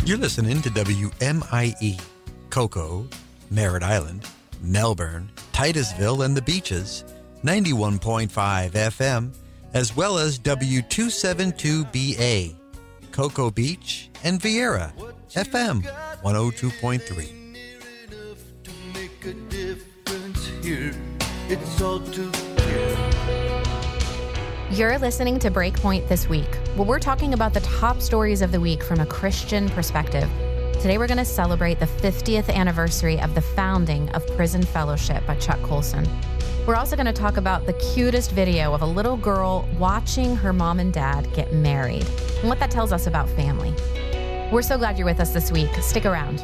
You're listening to WMIE, Cocoa, Merritt Island, Melbourne, Titusville, and the Beaches, 91.5 FM, as well as W272BA, Cocoa Beach, and Vieira, FM 102.3. You're listening to Breakpoint This Week, where we're talking about the top stories of the week from a Christian perspective. Today we're going to celebrate the 50th anniversary of the founding of Prison Fellowship by Chuck Colson. We're also going to talk about the cutest video of a little girl watching her mom and dad get married and what that tells us about family. We're so glad you're with us this week. Stick around.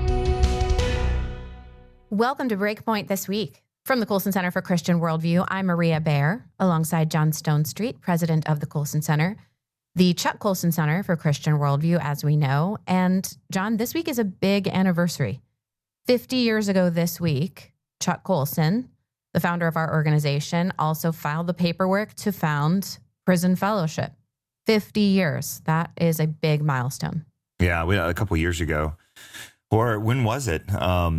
Welcome to Breakpoint This Week. From the Colson Center for Christian Worldview, I'm Maria Baer, alongside John Stonestreet, president of the Colson Center, the Chuck Colson Center for Christian Worldview, as we know. And John, this week is a big anniversary. 50 years ago this week, Chuck Colson, the founder of our organization, also filed the paperwork to found Prison Fellowship. 50 years. That is a big milestone. Yeah, a couple of years ago. Or when was it?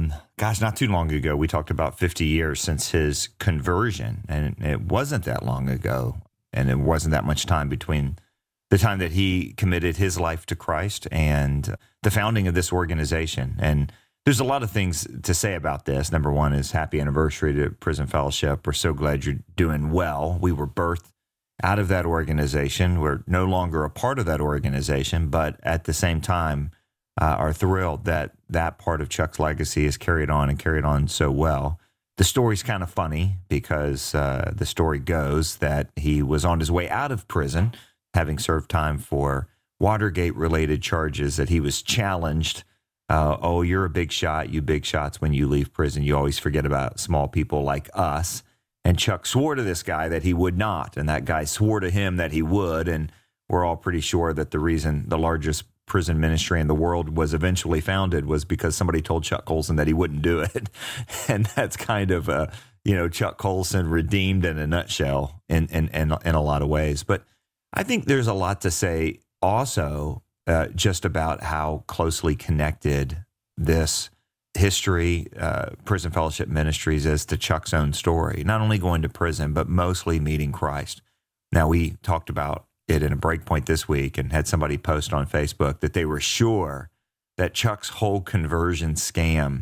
Not too long ago, we talked about 50 years since his conversion. And it wasn't that long ago. And it wasn't that much time between the time that he committed his life to Christ and the founding of this organization. And there's a lot of things to say about this. Number one is happy anniversary to Prison Fellowship. We're so glad you're doing well. We were birthed out of that organization. We're no longer a part of that organization, but at the same time, are thrilled that that part of Chuck's legacy is carried on so well. The story's kind of funny because the story goes that he was on his way out of prison, having served time for Watergate-related charges, that he was challenged. You're a big shot. You big shots, when you leave prison, you always forget about small people like us. And Chuck swore to this guy that he would not, and that guy swore to him that he would. And we're all pretty sure that the reason the largest prison ministry in the world was eventually founded was because somebody told Chuck Colson that he wouldn't do it. And that's kind of, Chuck Colson redeemed in a nutshell in a lot of ways. But I think there's a lot to say also just about how closely connected this history, Prison Fellowship Ministries, is to Chuck's own story, not only going to prison, but mostly meeting Christ. Now, we talked about it in a Breakpoint this week and had somebody post on Facebook that they were sure that Chuck's whole conversion scam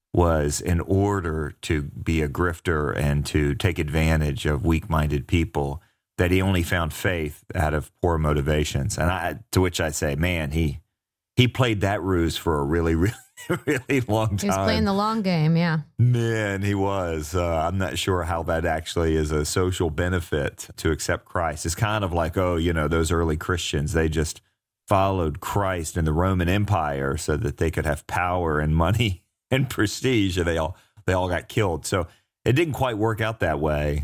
was in order to be a grifter and to take advantage of weak-minded people, that he only found faith out of poor motivations. And to which I say, man, he played that ruse for a really, really, really long time. He was playing the long game, yeah. Man, he was. I'm not sure how that actually is a social benefit to accept Christ. It's kind of like, those early Christians, they just followed Christ in the Roman Empire so that they could have power and money and prestige, and they all got killed. So it didn't quite work out that way.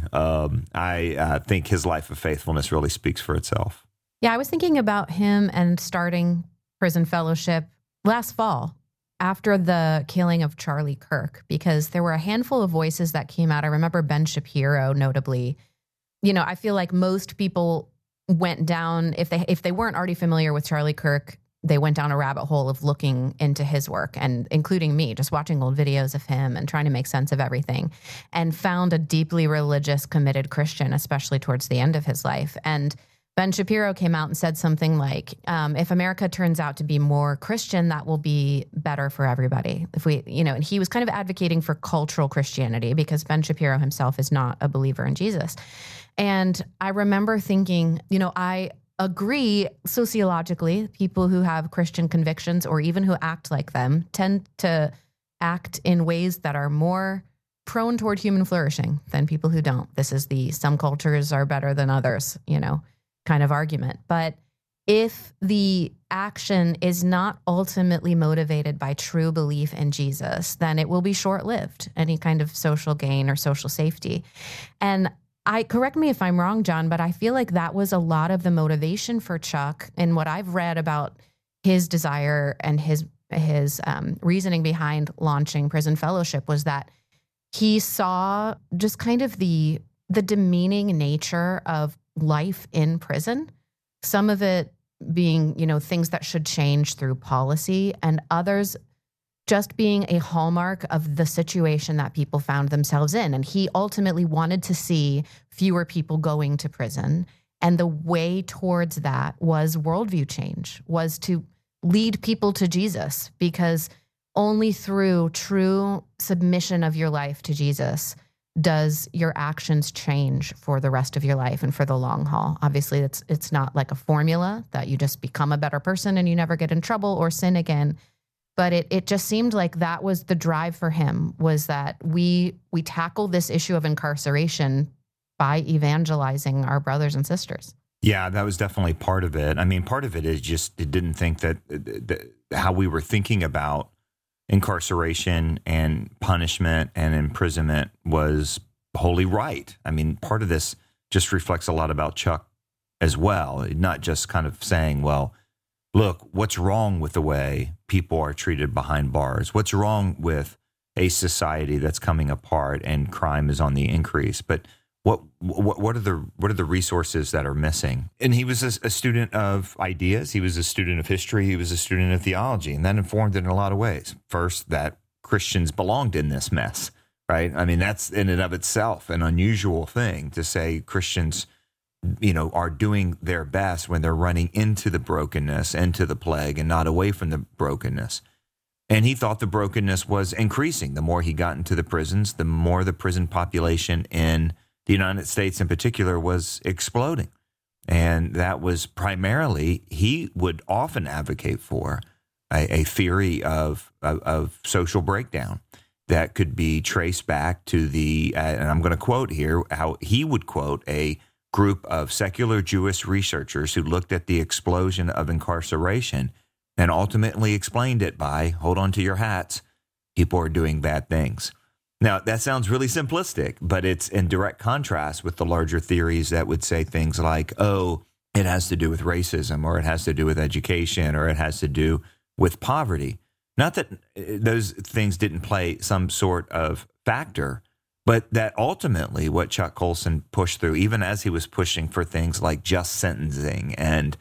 I think his life of faithfulness really speaks for itself. Yeah, I was thinking about him and starting Prison Fellowship last fall after the killing of Charlie Kirk, because there were a handful of voices that came out. I remember Ben Shapiro, notably. I feel like most people went down, if they weren't already familiar with Charlie Kirk, they went down a rabbit hole of looking into his work, and including me, just watching old videos of him and trying to make sense of everything, and found a deeply religious, committed Christian, especially towards the end of his life. And Ben Shapiro came out and said something like, if America turns out to be more Christian, that will be better for everybody. And he was kind of advocating for cultural Christianity because Ben Shapiro himself is not a believer in Jesus. And I remember thinking, I agree sociologically, people who have Christian convictions or even who act like them tend to act in ways that are more prone toward human flourishing than people who don't. This is the some cultures are better than others, kind of argument. But if the action is not ultimately motivated by true belief in Jesus, then it will be short-lived, any kind of social gain or social safety. And correct me if I'm wrong, John, but I feel like that was a lot of the motivation for Chuck, and what I've read about his desire and his reasoning behind launching Prison Fellowship was that he saw just kind of the demeaning nature of life in prison. Some of it being, things that should change through policy, and others just being a hallmark of the situation that people found themselves in. And he ultimately wanted to see fewer people going to prison. And the way towards that was worldview change, was to lead people to Jesus, because only through true submission of your life to Jesus does your actions change for the rest of your life and for the long haul. Obviously, it's not like a formula that you just become a better person and you never get in trouble or sin again. But it just seemed like that was the drive for him, was that we tackle this issue of incarceration by evangelizing our brothers and sisters. Yeah, that was definitely part of it. I mean, part of it is just it didn't think that how we were thinking about incarceration and punishment and imprisonment was wholly right. I mean, part of this just reflects a lot about Chuck as well, not just kind of saying, well, look, what's wrong with the way people are treated behind bars? What's wrong with a society that's coming apart and crime is on the increase? But what are the resources that are missing? And he was a student of ideas. He was a student of history. He was a student of theology, and that informed it in a lot of ways. First, that Christians belonged in this mess, right? I mean, that's in and of itself an unusual thing to say Christians, are doing their best when they're running into the brokenness, into the plague, and not away from the brokenness. And he thought the brokenness was increasing. The more he got into the prisons, the more the prison population in the United States in particular was exploding. And that was primarily, he would often advocate for a theory of social breakdown that could be traced back to and I'm going to quote here, how he would quote a group of secular Jewish researchers who looked at the explosion of incarceration and ultimately explained it by, hold on to your hats, people are doing bad things. Now, that sounds really simplistic, but it's in direct contrast with the larger theories that would say things like, oh, it has to do with racism, or it has to do with education, or it has to do with poverty. Not that those things didn't play some sort of factor, but that ultimately what Chuck Colson pushed through, even as he was pushing for things like just sentencing and,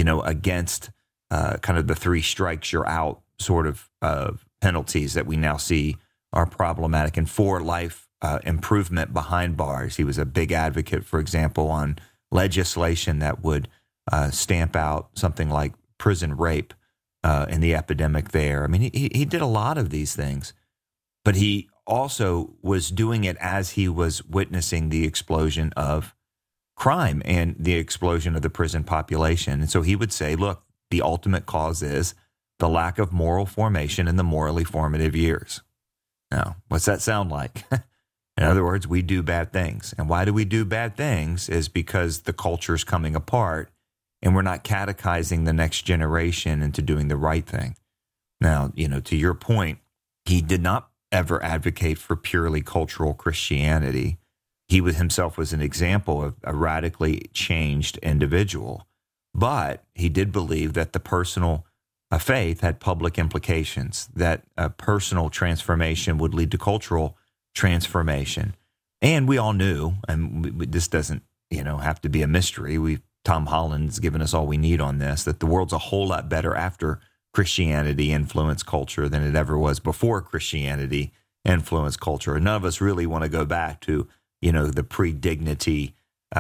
against kind of the 3 strikes you're out sort of penalties that we now see are problematic, and for life improvement behind bars. He was a big advocate, for example, on legislation that would stamp out something like prison rape and the epidemic there. I mean, he did a lot of these things, but he also was doing it as he was witnessing the explosion of crime and the explosion of the prison population. And so he would say, look, the ultimate cause is the lack of moral formation in the morally formative years. Now, what's that sound like? In other words, we do bad things. And why do we do bad things is because the culture is coming apart and we're not catechizing the next generation into doing the right thing. Now, to your point, he did not ever advocate for purely cultural Christianity. He himself was an example of a radically changed individual. But he did believe that the personal faith had public implications, that a personal transformation would lead to cultural transformation. And we all knew, and this doesn't, have to be a mystery. Tom Holland's given us all we need on this, that the world's a whole lot better after Christianity influenced culture than it ever was before Christianity influenced culture. And none of us really want to go back to, the pre-dignity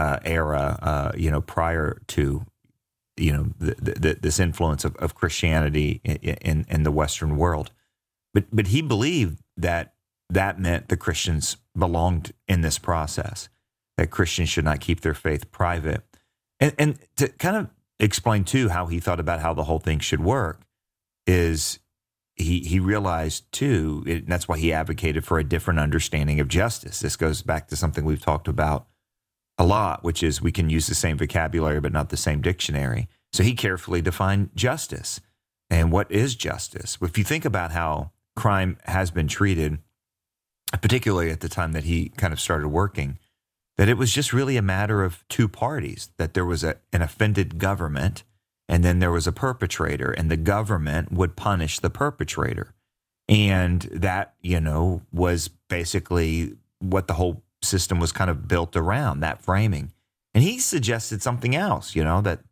era, prior to, this influence of Christianity in the Western world. But he believed that meant the Christians belonged in this process, that Christians should not keep their faith private. And to kind of explain, too, how he thought about how the whole thing should work is he realized, too, and that's why he advocated for a different understanding of justice. This goes back to something we've talked about a lot, which is we can use the same vocabulary but not the same dictionary. So he carefully defined justice. And what is justice? If you think about how crime has been treated, particularly at the time that he kind of started working, that it was just really a matter of two parties, that there was an offended government and then there was a perpetrator, and the government would punish the perpetrator. And that, was basically what the whole system was kind of built around, that framing. And he suggested something else, that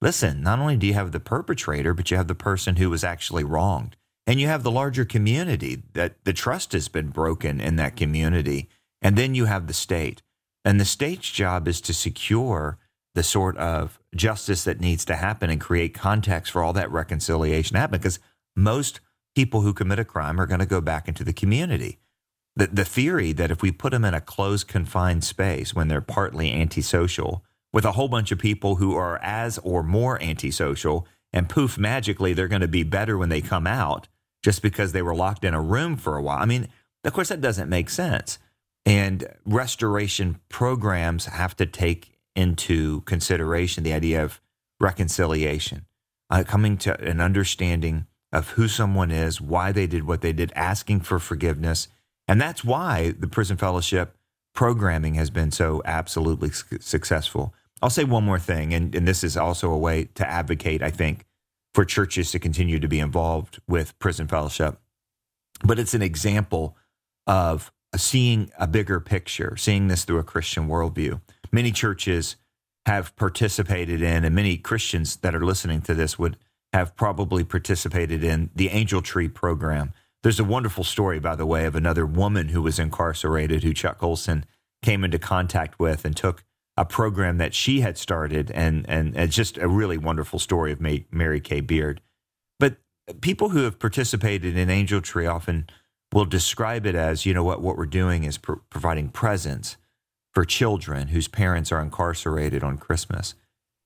listen, not only do you have the perpetrator, but you have the person who was actually wronged. And you have the larger community, that the trust has been broken in that community. And then you have the state. And the state's job is to secure the sort of justice that needs to happen and create context for all that reconciliation to happen. Because most people who commit a crime are going to go back into the community. The theory that if we put them in a closed, confined space when they're partly antisocial with a whole bunch of people who are as or more antisocial, and poof, magically, they're going to be better when they come out just because they were locked in a room for a while. I mean, of course, that doesn't make sense. And restoration programs have to take into consideration the idea of reconciliation, coming to an understanding of who someone is, why they did what they did, asking for forgiveness. And that's why the Prison Fellowship programming has been so absolutely successful. I'll say one more thing, and this is also a way to advocate, I think, for churches to continue to be involved with Prison Fellowship. But it's an example of seeing a bigger picture, seeing this through a Christian worldview. Many churches have participated in, and many Christians that are listening to this would have probably participated in the Angel Tree program. There's a wonderful story, by the way, of another woman who was incarcerated who Chuck Colson came into contact with and took a program that she had started. And it's just a really wonderful story of Mary Kay Beard. But people who have participated in Angel Tree often will describe it as, what we're doing is providing presents for children whose parents are incarcerated on Christmas.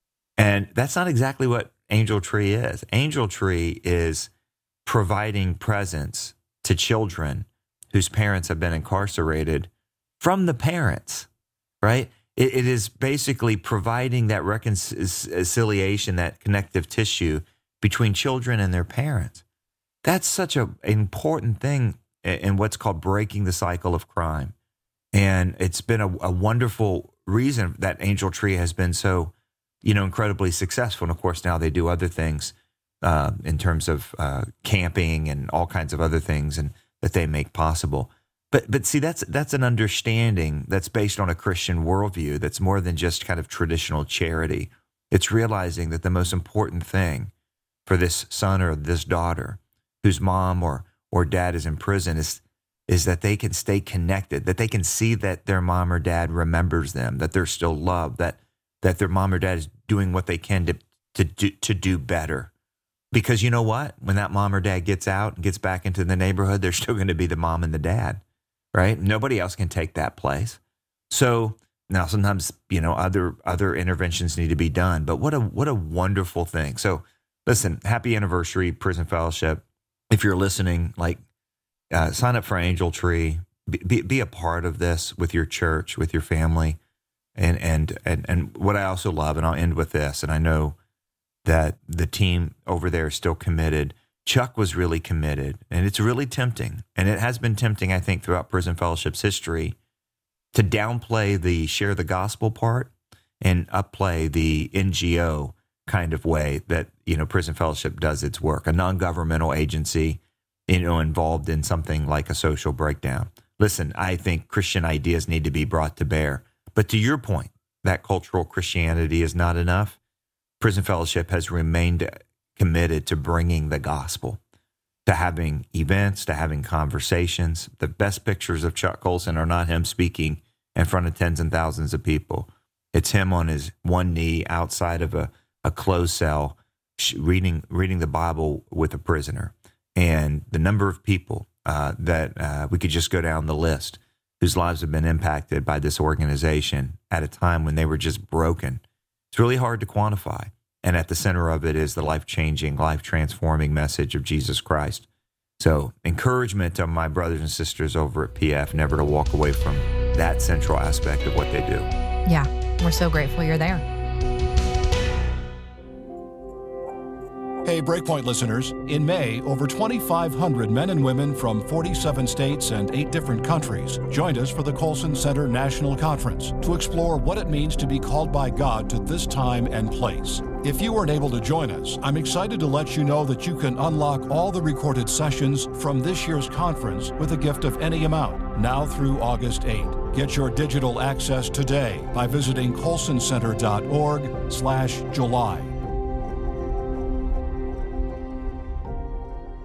And that's not exactly what Angel Tree is. Angel Tree is providing presents to children whose parents have been incarcerated from the parents, right? It is basically providing that reconciliation, that connective tissue between children and their parents. That's such an important thing in what's called breaking the cycle of crime. And it's been a wonderful reason that Angel Tree has been so, incredibly successful. And of course, now they do other things in terms of camping and all kinds of other things and that they make possible. But see, that's an understanding that's based on a Christian worldview that's more than just kind of traditional charity. It's realizing that the most important thing for this son or this daughter whose mom or dad is in prison is that they can stay connected, that they can see that their mom or dad remembers them, that they're still loved, that their mom or dad is doing what they can to do better. Because you know what? When that mom or dad gets out and gets back into the neighborhood, they're still going to be the mom and the dad, right? Nobody else can take that place. So now sometimes, other interventions need to be done, but what a wonderful thing. So listen, happy anniversary, Prison Fellowship. If you're listening, sign up for Angel Tree, be a part of this with your church, with your family. And what I also love, and I'll end with this, and I know that the team over there is still committed. Chuck was really committed, and it's really tempting. And it has been tempting, I think, throughout Prison Fellowship's history to downplay the share the gospel part and upplay the NGO kind of way that, Prison Fellowship does its work, a non-governmental agency, involved in something like a social breakdown. Listen, I think Christian ideas need to be brought to bear. But to your point, that cultural Christianity is not enough. Prison Fellowship has remained committed to bringing the gospel, to having events, to having conversations. The best pictures of Chuck Colson are not him speaking in front of tens and thousands of people. It's him on his one knee outside of a closed cell, reading the Bible with a prisoner. And the number of people that we could just go down the list whose lives have been impacted by this organization at a time when they were just broken. It's really hard to quantify. And at the center of it is the life-changing, life-transforming message of Jesus Christ. So encouragement to my brothers and sisters over at PF never to walk away from that central aspect of what they do. Yeah, we're so grateful you're there. Hey, Breakpoint listeners. In May, over 2,500 men and women from 47 states and 8 different countries joined us for the Colson Center National Conference to explore what it means to be called by God to this time and place. If you weren't able to join us, I'm excited to let you know that you can unlock all the recorded sessions from this year's conference with a gift of any amount, now through August 8. Get your digital access today by visiting colsoncenter.org/July.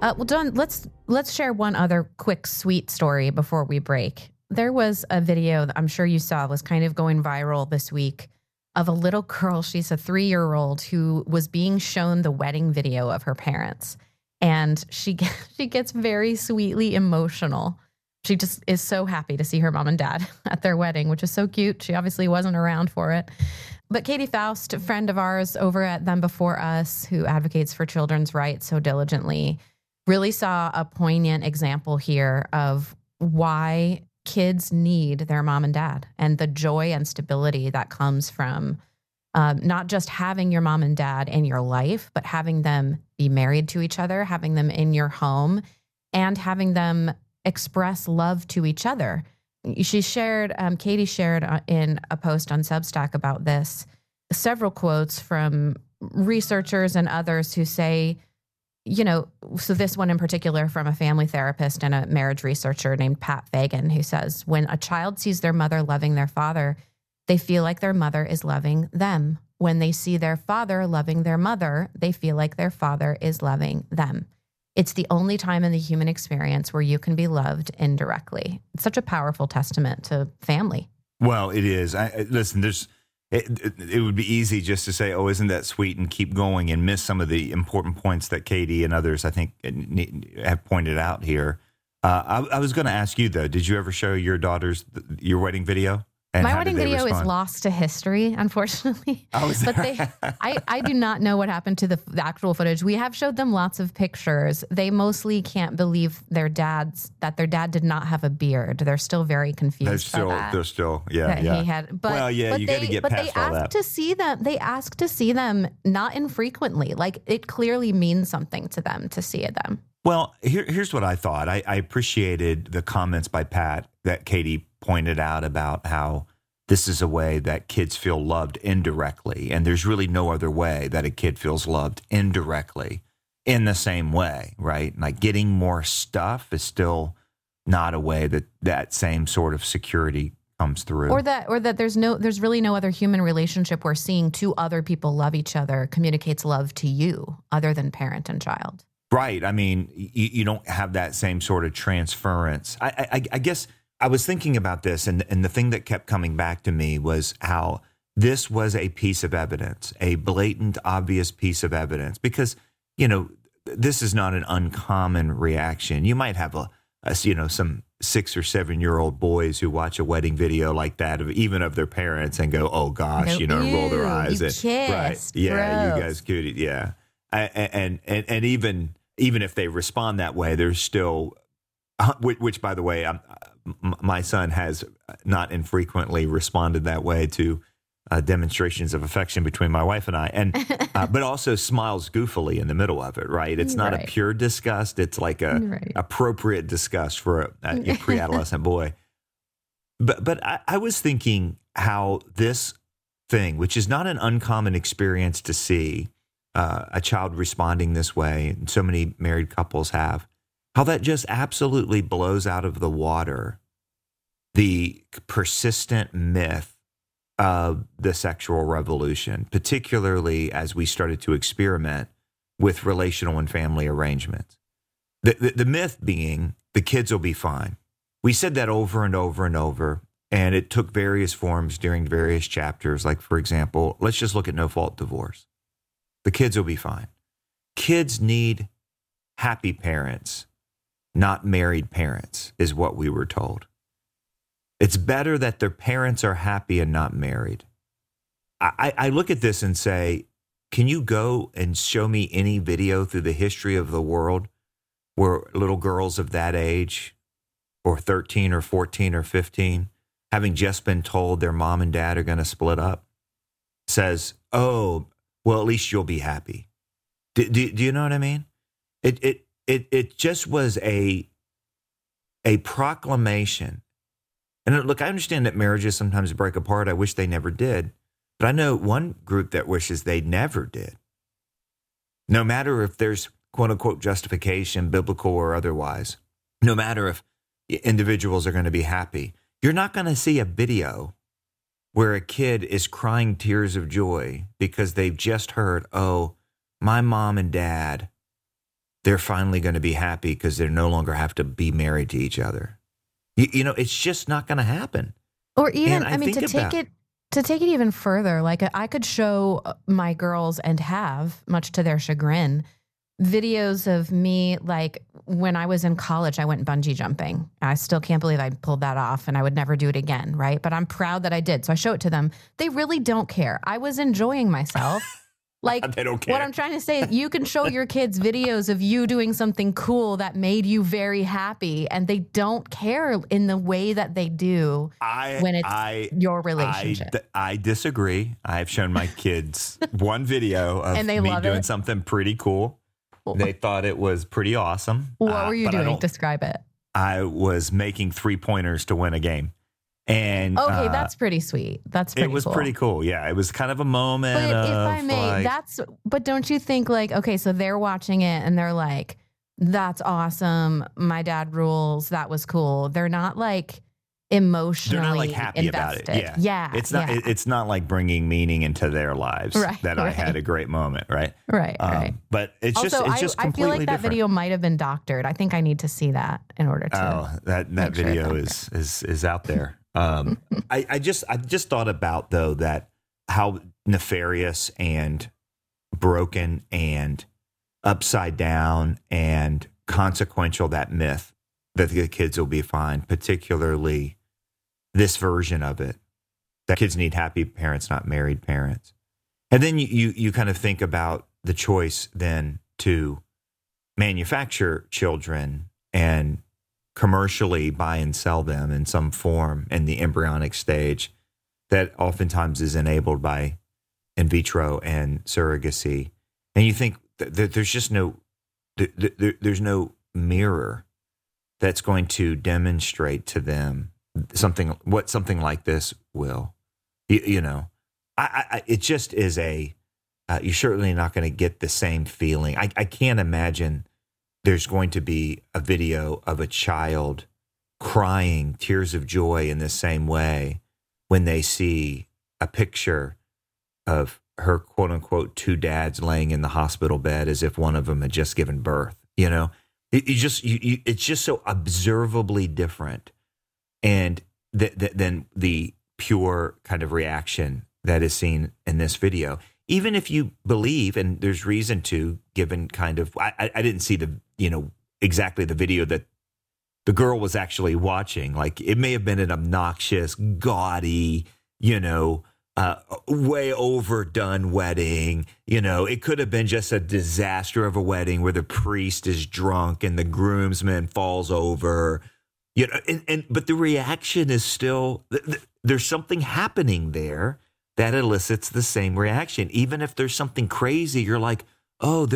Well, Dawn, let's share one other quick sweet story before we break. There was a video that I'm sure you saw was kind of going viral this week of a little girl. She's a 3-year-old who was being shown the wedding video of her parents. And she gets very sweetly emotional. She just is so happy to see her mom and dad at their wedding, which is so cute. She obviously wasn't around for it. But Katie Faust, a friend of ours over at Them Before Us, who advocates for children's rights so diligently, really saw a poignant example here of why kids need their mom and dad and the joy and stability that comes from not just having your mom and dad in your life, but having them be married to each other, having them in your home, and having them express love to each other. She shared, Katie shared in a post on Substack about this, several quotes from researchers and others who say, so this one in particular from a family therapist and a marriage researcher named Pat Fagan, who says, when a child sees their mother loving their father, they feel like their mother is loving them. When they see their father loving their mother, they feel like their father is loving them. It's the only time in the human experience where you can be loved indirectly. It's such a powerful testament to family. Well, it is. Listen, it would be easy just to say, oh, isn't that sweet, and keep going and miss some of the important points that Katie and others, I think, have pointed out here. I was going to ask you, though, did you ever show your daughters your wedding video? And my wedding video is lost to history, unfortunately. But I do not know what happened to the actual footage. We have showed them lots of pictures. They mostly can't believe that their dad did not have a beard. They're still very confused by that. They're still, yeah. He had, but you got to get past all that. They ask to see them not infrequently. Like, it clearly means something to them to see them. Well, here's what I thought. I appreciated the comments by Pat that Katie pointed out about how this is a way that kids feel loved indirectly. And there's really no other way that a kid feels loved indirectly in the same way, right? Like, getting more stuff is still not a way that same sort of security comes through. Or that there's really no other human relationship where seeing two other people love each other communicates love to you other than parent and child. Right. I mean, you don't have that same sort of transference. I guess I was thinking about this, and the thing that kept coming back to me was how this was a piece of evidence, a blatant, obvious piece of evidence, because, this is not an uncommon reaction. You might have some 6 or 7-year-old boys who watch a wedding video like that, even of their parents, and go, "Oh gosh," and roll their eyes. You kissed. Right? Yeah, gross. You guys could. Yeah, and even if they respond that way, there's still, which by the way, my son has not infrequently responded that way to demonstrations of affection between my wife and I, and but also smiles goofily in the middle of it. Right? It's not a pure disgust. It's like a appropriate disgust for a pre-adolescent boy. But I was thinking how this thing, which is not an uncommon experience to see, a child responding this way, and so many married couples have, how that just absolutely blows out of the water the persistent myth of the sexual revolution, particularly as we started to experiment with relational and family arrangements. The myth being the kids will be fine. We said that over and over and over, and it took various forms during various chapters. Like, for example, let's just look at no-fault divorce. The kids will be fine. Kids need happy parents, not married parents, is what we were told. It's better that their parents are happy and not married. I look at this and say, can you go and show me any video through the history of the world where little girls of that age, or 13 or 14 or 15, having just been told their mom and dad are going to split up, says, "Oh, well, at least you'll be happy." Do you know what I mean? It just was a proclamation. And look, I understand that marriages sometimes break apart. I wish they never did. But I know one group that wishes they never did. No matter if there's quote unquote justification, biblical or otherwise, no matter if individuals are going to be happy, you're not going to see a video where a kid is crying tears of joy because they've just heard, "Oh, my mom and dad they're finally going to be happy because they no longer have to be married to each other. It's just not going to happen. Or even, And I think to take it even further, like I could show my girls and have, much to their chagrin, videos of me, like when I was in college, I went bungee jumping. I still can't believe I pulled that off, and I would never do it again, right? But I'm proud that I did. So I show it to them. They really don't care. I was enjoying myself. Like, They don't care. What I'm trying to say is you can show your kids videos of you doing something cool that made you very happy, and they don't care in the way that they do when it's your relationship. I disagree. I've shown my kids one video of And they me love doing it? something pretty cool. They thought it was pretty awesome. What were you but doing? Describe it. I was making 3-pointers to win a game. And Okay, that's pretty sweet. That's pretty it was cool. pretty cool. Yeah, it was kind of a moment. But if of I may, like, but don't you think like, okay, so they're watching it and they're like, that's awesome. My dad rules. That was cool. They're not like emotionally they're not like happy invested. about it. Yeah. It's not. Yeah. It's not like bringing meaning into their lives. Right, that I right. had a great moment. Right. Right. Right. But it's Also, just I completely feel like that different. video might have been doctored. I think I need to see that in order to. Oh, that make sure video it's is out there. I just thought about though that how nefarious and broken and upside down and consequential that myth that the kids will be fine, particularly this version of it, that kids need happy parents, not married parents. And then you kind of think about the choice then to manufacture children and commercially buy and sell them in some form in the embryonic stage that oftentimes is enabled by in vitro and surrogacy. And you think that there's just there's no mirror that's going to demonstrate to them something like this will. It just is you're certainly not going to get the same feeling. I can't imagine there's going to be a video of a child crying tears of joy in the same way when they see a picture of her quote unquote 2 dads laying in the hospital bed as if one of them had just given birth. It's just so observably different. And than the pure kind of reaction that is seen in this video. Even if you believe, and there's reason to, given kind of, I didn't see exactly the video that the girl was actually watching. Like it may have been an obnoxious, gaudy, way overdone wedding. It could have been just a disaster of a wedding where the priest is drunk and the groomsman falls over. But the reaction is still, there's something happening there that elicits the same reaction. Even if there's something crazy, you're like, oh,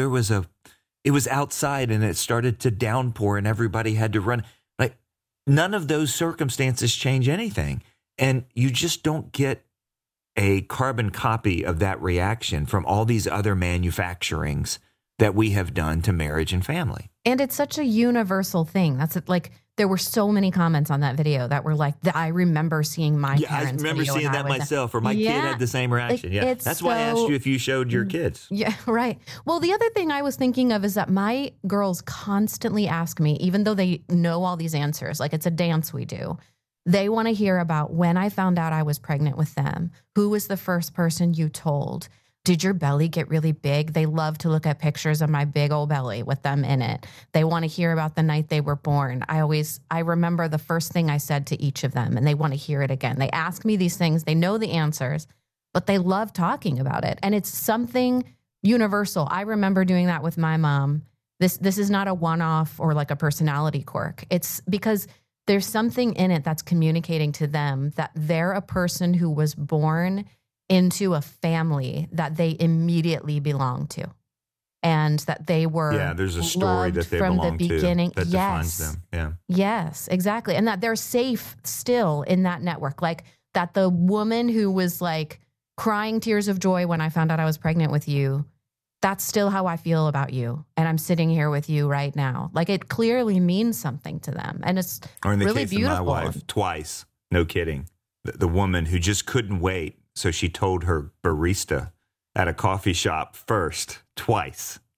it was outside and it started to downpour and everybody had to run. Like none of those circumstances change anything. And you just don't get a carbon copy of that reaction from all these other manufacturings that we have done to marriage and family. And it's such a universal thing. That's like, there were so many comments on that video that were like, I remember seeing my parents' I remember video seeing that myself, or my kid had the same reaction. Like, that's why I asked you if you showed your kids. Yeah, right. Well, the other thing I was thinking of is that my girls constantly ask me, even though they know all these answers, like it's a dance we do, they want to hear about when I found out I was pregnant with them. Who was the first person you told? Did your belly get really big? They love to look at pictures of my big old belly with them in it. They want to hear about the night they were born. I remember the first thing I said to each of them, and they want to hear it again. They ask me these things. They know the answers, but they love talking about it. And it's something universal. I remember doing that with my mom. This is not a one-off or like a personality quirk. It's because there's something in it that's communicating to them that they're a person who was born into a family that they immediately belong to, and that they were there's a story that they from belong the beginning. To that defines them. Yeah. Yes, exactly. And that they're safe still in that network. Like that the woman who was like crying tears of joy when I found out I was pregnant with you, that's still how I feel about you. And I'm sitting here with you right now. Like it clearly means something to them. And it's or in the really case beautiful. of my wife, twice, no kidding, the woman who just couldn't wait. So she told her barista at a coffee shop first, twice,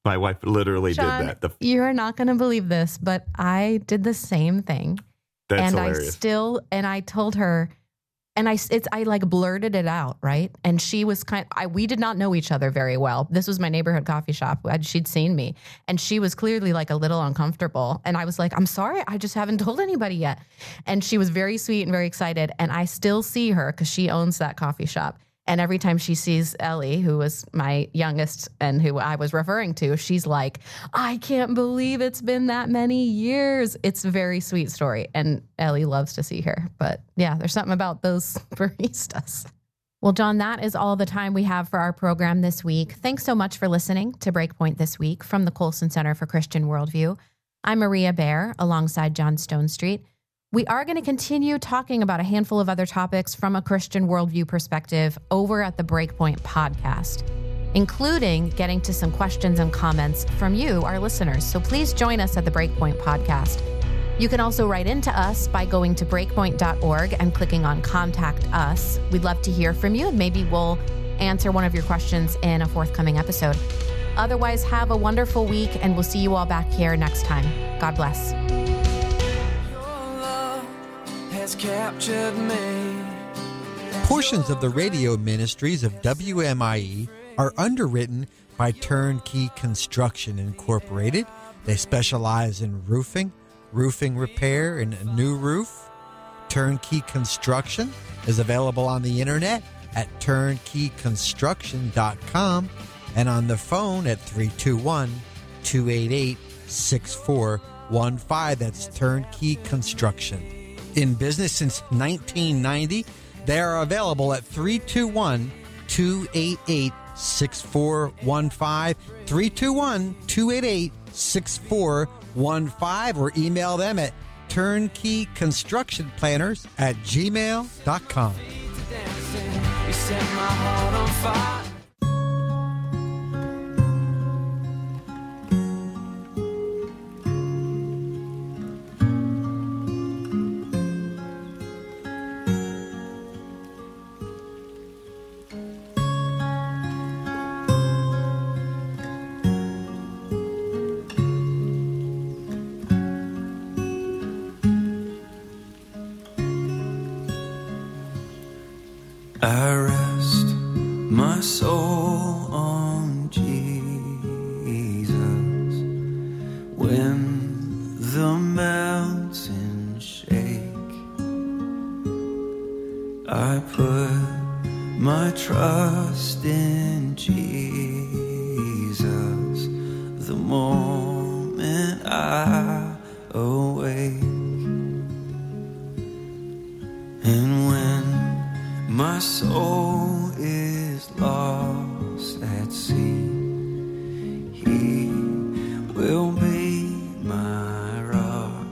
My wife literally John, did that. You're not going to believe this, but I did the same thing. That's and hilarious. I told her, and I like blurted it out, right? And she was we did not know each other very well. This was my neighborhood coffee shop. She'd seen me, and she was clearly like a little uncomfortable. And I was like, I'm sorry, I just haven't told anybody yet. And she was very sweet and very excited. And I still see her because she owns that coffee shop. And every time she sees Ellie, who was my youngest and who I was referring to, she's like, I can't believe it's been that many years. It's a very sweet story. And Ellie loves to see her. But yeah, there's something about those baristas. Well, John, that is all the time we have for our program this week. Thanks so much for listening to Breakpoint this week from the Colson Center for Christian Worldview. I'm Maria Bear alongside John Stonestreet. We are going to continue talking about a handful of other topics from a Christian worldview perspective over at the Breakpoint podcast, including getting to some questions and comments from you, our listeners. So please join us at the Breakpoint podcast. You can also write into us by going to breakpoint.org and clicking on Contact Us. We'd love to hear from you, and maybe we'll answer one of your questions in a forthcoming episode. Otherwise, have a wonderful week, and we'll see you all back here next time. God bless. Captured me. Portions of the radio ministries of WMIE are underwritten by Turnkey Construction Incorporated. They specialize in roofing repair, and a new roof. Turnkey Construction is available on the internet at turnkeyconstruction.com and on the phone at 321-288-6415. That's Turnkey Construction. In business since 1990, they are available at 321-288-6415, 321-288-6415, or email them at turnkeyconstructionplanners@gmail.com. You set my heart on fire. I rest my soul on Jesus when the mountains shake. I put my trust in Jesus the moment I awake. And when my soul is lost at sea, He will be my rock,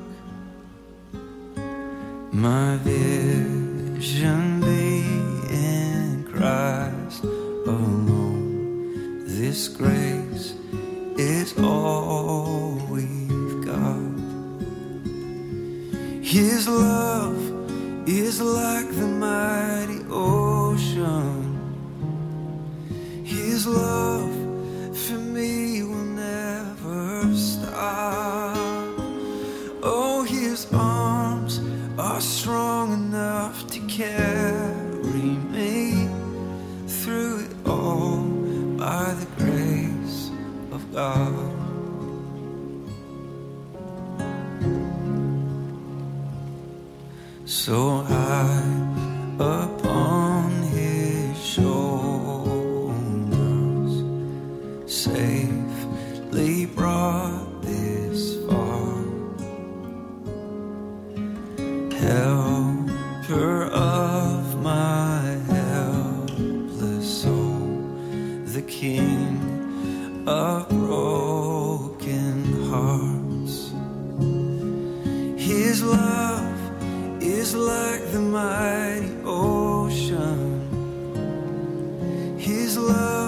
my vision be in Christ alone. This grace is all we've got. His love is like the mighty ocean. His love for me will never stop. Oh, His arms are strong enough to carry me through it all by the grace of God. So high upon His shoulders, safely brought this far. Helper of my helpless soul, the King of broken hearts. His love is like the mighty ocean. His love